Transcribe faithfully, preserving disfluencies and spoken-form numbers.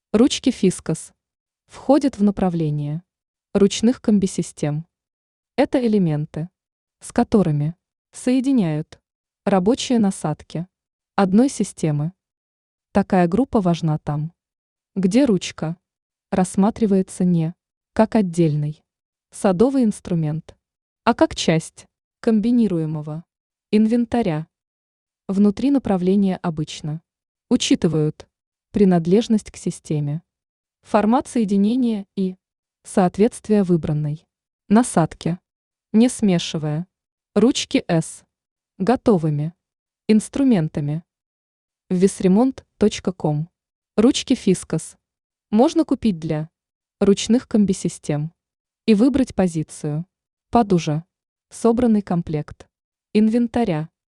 Ручки Фискас входят в направление ручных комбисистем. Это элементы, с которыми соединяют рабочие насадки одной системы. Такая группа важна там, где ручка рассматривается не как отдельный садовый инструмент, а как часть комбинируемого инвентаря. Внутри направления обычно учитывают принадлежность к системе, формат соединения и соответствие выбранной насадке, не смешивая ручки с готовыми инструментами. весремонт точка ком. Ручки Фискас можно купить для ручных комбисистем и выбрать позицию под уже собранный комплект инвентаря.